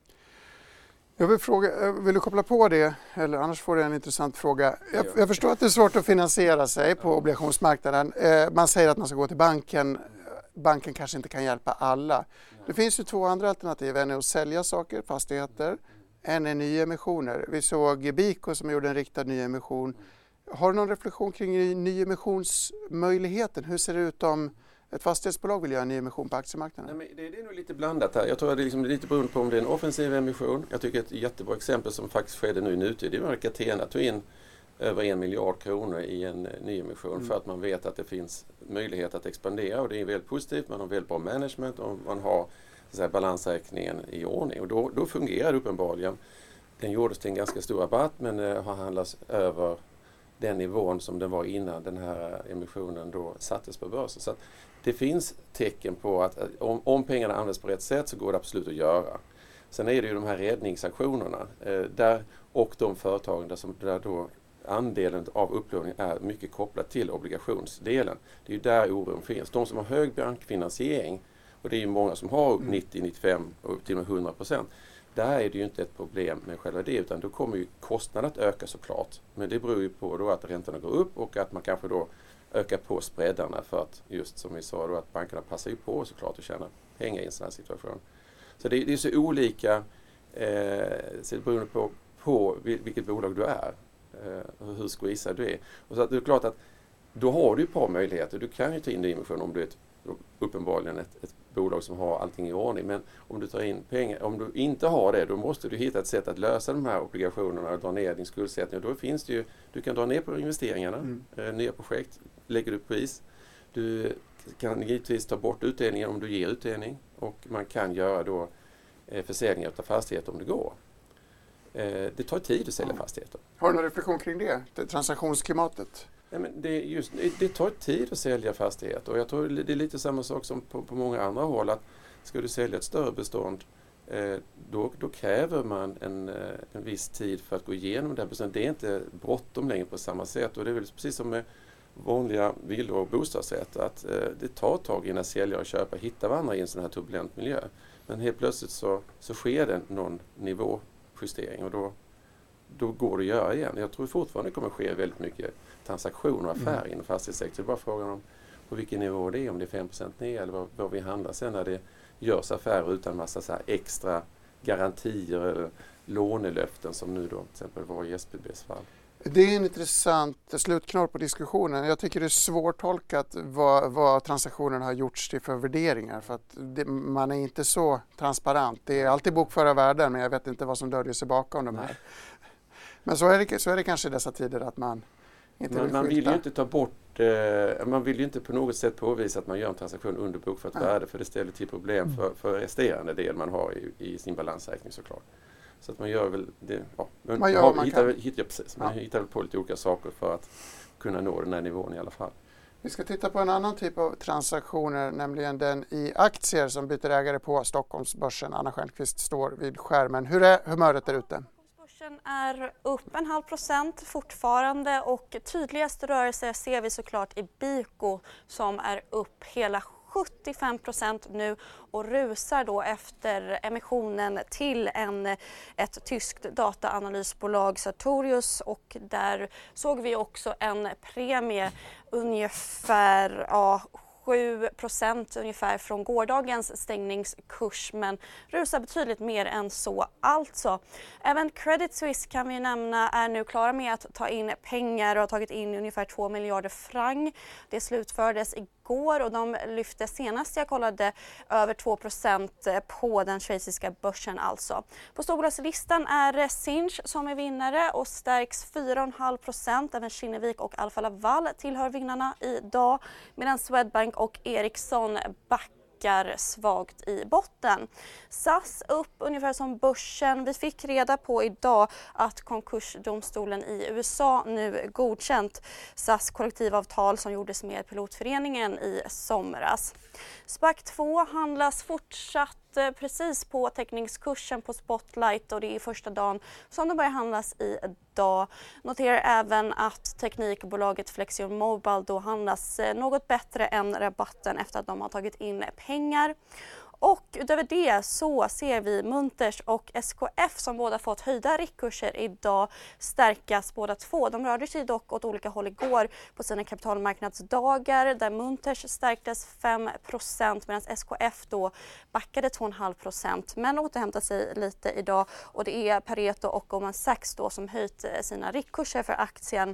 Speaker 2: Jag vill fråga, vill du koppla på det, eller annars får du en intressant fråga. Jag, jag förstår att det är svårt att finansiera sig på obligationsmarknaden. Eh, man säger att man ska gå till banken. Banken kanske inte kan hjälpa alla. Det finns ju två andra alternativ. En är att sälja saker, fastigheter. En är nyemissioner. Vi såg Biko som gjorde en riktad nyemission. Har du någon reflektion kring nyemissionsmöjligheten? Hur ser det ut om ett fastighetsbolag vill göra en nyemission på aktiemarknaden?
Speaker 3: Nej, men det, det är nog lite blandat här. Jag tror att det är liksom lite beroende på om det är en offensiv emission. Jag tycker ett jättebra exempel som faktiskt skedde nu i nutid, det var att Catena tog in över en miljard kronor i en nyemission mm. för att man vet att det finns möjlighet att expandera, och det är väldigt positivt. Man har väldigt bra management och man har så att säga, balansräkningen i ordning, och då, då fungerar det uppenbarligen. Den gjordes till en ganska stor rabatt, men eh, har handlats över den nivån som den var innan den här emissionen då sattes på börsen. Så att det finns tecken på att om, om pengarna används på rätt sätt så går det absolut att göra. Sen är det ju de här räddningsaktionerna eh, där, och de företagen där, som, där då andelen av upplåning är mycket kopplad till obligationsdelen. Det är ju där oron finns. De som har hög bankfinansiering, och det är ju många som har nittio, nittiofem och upp till hundra procent, där är det ju inte ett problem med själva det, utan då kommer ju kostnaden att öka såklart. Men det beror ju på då att räntorna går upp och att man kanske då ökar på spreadarna, för att just som vi sa då att bankerna passar ju på såklart att tjäna pengar i en sån här situation. Så det, det är så olika, eh, så det beror på, på vilket bolag du är, eh, hur squeezad du är. Och så att det är klart att då har du ett par möjligheter. Du kan ju ta in nyemission om du är ett, uppenbarligen ett, ett bolag som har allting i ordning. Men om du tar in pengar, om du inte har det, då måste du hitta ett sätt att lösa de här obligationerna och dra ner din skuldsättning. Och då finns det ju, du kan dra ner på investeringarna, mm. eh, nya projekt, lägger du pris. Du kan givetvis ta bort utdelningen om du ger utdelning, och man kan göra då eh, försäljningar av fastigheter om det går. Eh, det tar tid att sälja mm. fastigheter.
Speaker 2: Har du någon reflektion kring det? det transaktionsklimatet?
Speaker 3: Nej, men det, just, det tar tid att sälja fastigheter, och jag tror det är lite samma sak som på, på många andra håll, att ska du sälja ett större bestånd eh, då, då kräver man en, en viss tid för att gå igenom det här beståndet. Det är inte bråttom längre på samma sätt, och det är väl precis som med vanliga villor och bostadsrätter att eh, det tar ett tag innan säljare och köpare hittar varandra i en sån här turbulent miljö. Men helt plötsligt så, så sker det någon nivåjustering och då, då går det att göra igen. Jag tror fortfarande det kommer ske väldigt mycket transaktioner och affärer mm. inom fastighetssektorn. Det är bara frågan om på vilken nivå det är, om det är fem procent ner eller vad, vad vi handlar sen när det görs affärer utan massa så här extra garantier eller lånelöften som nu då till exempel var i S B B:s fall.
Speaker 2: Det är en intressant slutknorr på diskussionen. Jag tycker det är svårtolkat vad, vad transaktionen har gjorts till för värderingar. För att det, man är inte så transparent. Det är alltid bokföra värden men jag vet inte vad som döljer sig bakom de här. Men så är det, så är det kanske i dessa tider att man inte
Speaker 3: man,
Speaker 2: vill
Speaker 3: man vill ju inte ta bort, eh, man vill ju inte på något sätt påvisa att man gör en transaktion under bokfört ja. värde för det ställer till problem mm. för, för resterande del man har i, i sin balansräkning såklart. Så att man gör väl det, ja, man,
Speaker 2: man, gör
Speaker 3: har,
Speaker 2: man,
Speaker 3: hittar,
Speaker 2: kan.
Speaker 3: Hittar, precis, man
Speaker 2: ja.
Speaker 3: hittar väl på lite olika saker för att kunna nå den här nivån i alla fall.
Speaker 2: Vi ska titta på en annan typ av transaktioner, nämligen den i aktier som byter ägare på Stockholmsbörsen. Anna Stjernqvist står vid skärmen. Hur är humöret där ute?
Speaker 5: Börsen är upp en halv procent fortfarande och tydligast rörelse ser vi såklart i BICO som är upp hela sjuttiofem procent nu och rusar då efter emissionen till en, ett tyskt dataanalysbolag Sartorius och där såg vi också en premie ungefär ja, sju procent ungefär från gårdagens stängningskurs men rusar betydligt mer än så alltså. Även Credit Suisse kan vi nämna är nu klara med att ta in pengar och har tagit in ungefär två miljarder franc. Det slutfördes igår och de lyfte senast jag kollade över två procent på den schweiziska börsen alltså. På storbolagslistan är Sinch som är vinnare och stärks fyra komma fem procent. Även Kinnevik och Alfa Laval tillhör vinnarna idag medan Swedbank och Ericsson backar svagt i botten. S A S upp ungefär som börsen. Vi fick reda på idag att konkursdomstolen i U S A nu godkänt S A S kollektivavtal som gjordes med pilotföreningen i somras. SPAC två handlas fortsatt precis på teckningskursen på Spotlight och det är första dagen som det börjar handlas idag. Noterar även att teknikbolaget Flexion Mobile då handlas något bättre än rabatten efter att de har tagit in pengar. Och utöver det så ser vi Munters och S K F som båda fått höjda riktkurser idag stärkas båda två. De rörde sig dock åt olika håll igår på sina kapitalmarknadsdagar där Munters stärktes fem procent medan S K F då backade två komma fem procent men återhämtar sig lite idag och det är Pareto och Goldman Sachs då som höjt sina riktkurser för aktien.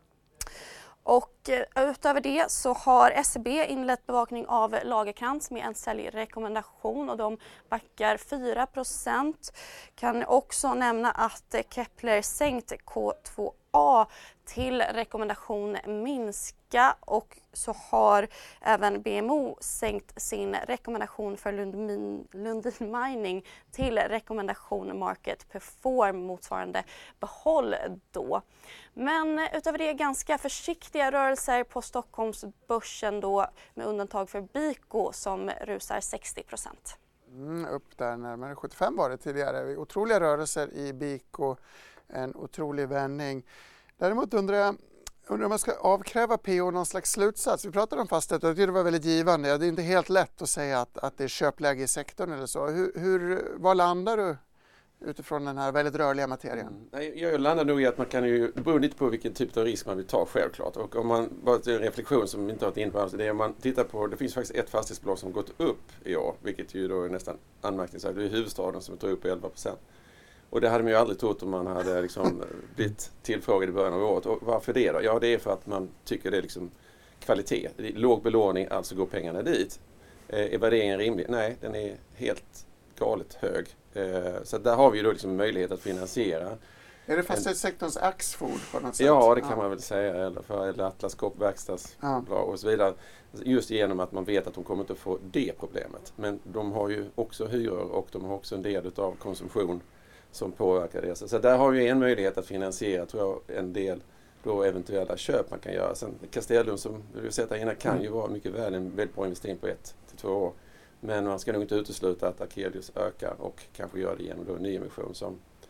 Speaker 5: Och utöver det så har S E B inlett bevakning av Lagercrantz med en säljrekommendation och de backar fyra procent. Kan också nämna att Kepler sänkt K två A till rekommendation minska och så har även B M O sänkt sin rekommendation för Lundin, Lundin Mining till rekommendation Market Perform motsvarande behåll då. Men utöver det ganska försiktiga rörelser på Stockholmsbörsen då med undantag för BICO som rusar sextio procent.
Speaker 2: Mm, upp där närmare sjuttiofem var det tidigare. Otroliga rörelser i BICO, en otrolig vändning. Däremot undrar jag, undrar om man ska avkräva P O någon slags slutsats. Vi pratade om fastighet och jag tycker det var väldigt givande. Det är inte helt lätt att säga att, att det är köpläge i sektorn eller så. Hur, hur, var landar du utifrån den här väldigt rörliga materien?
Speaker 3: Mm. Jag landar nog i att man kan ju, det beror lite på vilken typ av risk man vill ta självklart. Och om man, bara en reflektion som inte har varit inne på, det är om man tittar på, det finns faktiskt ett fastighetsbolag som gått upp i år, vilket ju då är nästan anmärkningsvärt. Det är huvudstaden som tar upp elva procent. Och det hade man ju aldrig trott om man hade liksom blivit tillfrågad i början av året. Och varför det då? Ja, det är för att man tycker det är liksom kvalitet. Det är låg belåning, alltså går pengarna dit. Eh, är värderingen rimlig? Nej, den är helt galet hög. Eh, så där har vi ju då liksom möjlighet att finansiera.
Speaker 2: Är det fastighetssektorns Axfood på något sätt?
Speaker 3: Ja, det kan ja. man väl säga. Eller, för, eller Atlas Copco Verkstads ja. och så vidare. Just genom att man vet att de kommer inte att få det problemet. Men de har ju också hyror och de har också en del av konsumtion som påverkar det. Så där har vi en möjlighet att finansiera, tror jag, en del då eventuella köp man kan göra. Sen Castellum som du har sett här innan kan ju vara mycket väl en väldigt bra investering på ett till två år. Men man ska nog inte utesluta att Akelius ökar och kanske gör det genom då en nyemission som,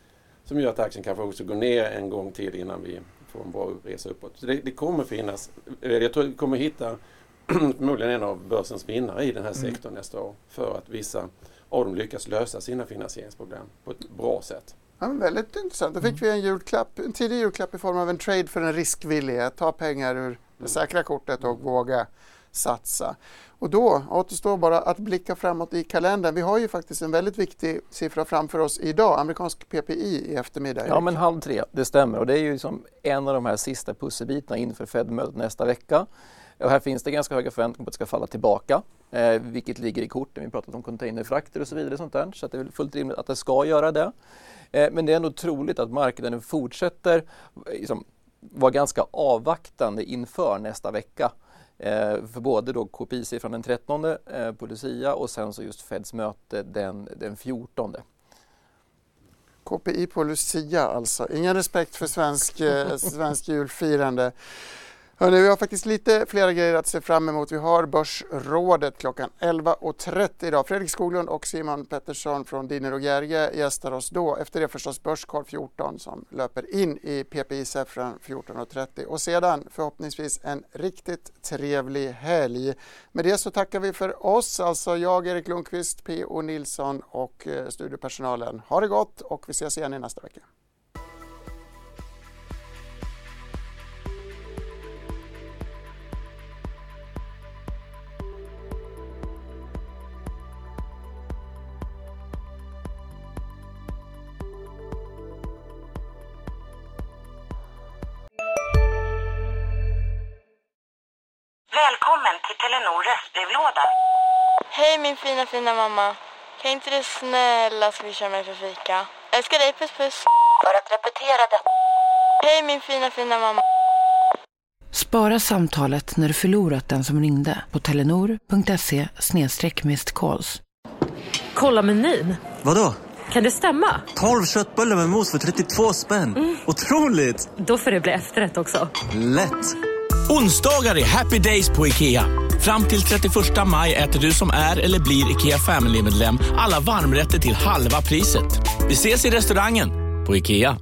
Speaker 3: som gör att aktien kanske också går ner en gång till innan vi får en bra resa uppåt. Så det, det kommer finnas, jag tror att vi kommer hitta förmodligen en av börsens vinnare i den här sektorn mm. nästa år, för att vissa av dem lyckas lösa sina finansieringsproblem på ett bra sätt.
Speaker 2: Ja, väldigt intressant. Då fick vi en julklapp, en tidig julklapp i form av en trade för en riskvillig. Ta pengar ur det säkra kortet och våga satsa. Och då återstår bara att blicka framåt i kalendern. Vi har ju faktiskt en väldigt viktig siffra framför oss idag, amerikansk P P I i eftermiddag.
Speaker 4: Ja, men halv tre, det stämmer. Och det är ju som en av de här sista pusselbitarna inför Fed-mötet nästa vecka. Och här finns det ganska höga förväntningar på att det ska falla tillbaka, eh, vilket ligger i korten. Vi pratat om containerfrakter och så vidare, sånt där, så att det är fullt rimligt att det ska göra det. Eh, men det är nog troligt att marknaden fortsätter liksom, vara ganska avvaktande inför nästa vecka. Eh, för både då K P I-siffran den trettonde eh, på Lucia och sen så just Feds möte den, den fjortonde.
Speaker 2: K P I på Lucia alltså. Ingen respekt för svensk, eh, svensk julfirande. Hörrni, vi har faktiskt lite flera grejer att se fram emot. Vi har Börsrådet klockan elva och trettio idag. Fredrik Skoglund och Simon Pettersson från Diner och Gerge gästar oss då. Efter det förstås Börskoll fjorton som löper in i P P I-siffran fjorton och trettio. Och sedan förhoppningsvis en riktigt trevlig helg. Med det så tackar vi för oss, alltså jag, Erik Lundqvist, P O Nilsson och eh, studiepersonalen. Ha det gott och vi ses igen i nästa vecka.
Speaker 8: Välkommen till Telenor röstbrevlåda.
Speaker 9: Hej min fina fina mamma. Kan inte du snälla swisha mig för fika? Älskar dig, puss puss.
Speaker 8: För att repetera det.
Speaker 9: Hej min fina fina mamma.
Speaker 10: Spara samtalet när du förlorat den som ringde på telenor punkt se slash missed calls.
Speaker 11: Kolla menyn.
Speaker 12: Vadå?
Speaker 11: Kan det stämma?
Speaker 12: tolv köttbullar med mos för trettiotvå spänn. Mm. Otroligt!
Speaker 11: Då får det bli efterrätt också.
Speaker 12: Lätt!
Speaker 13: Onsdagar är happy days på IKEA. Fram till trettioförsta maj äter du som är eller blir IKEA Family-medlem alla varmrätter till halva priset. Vi ses i restaurangen på IKEA.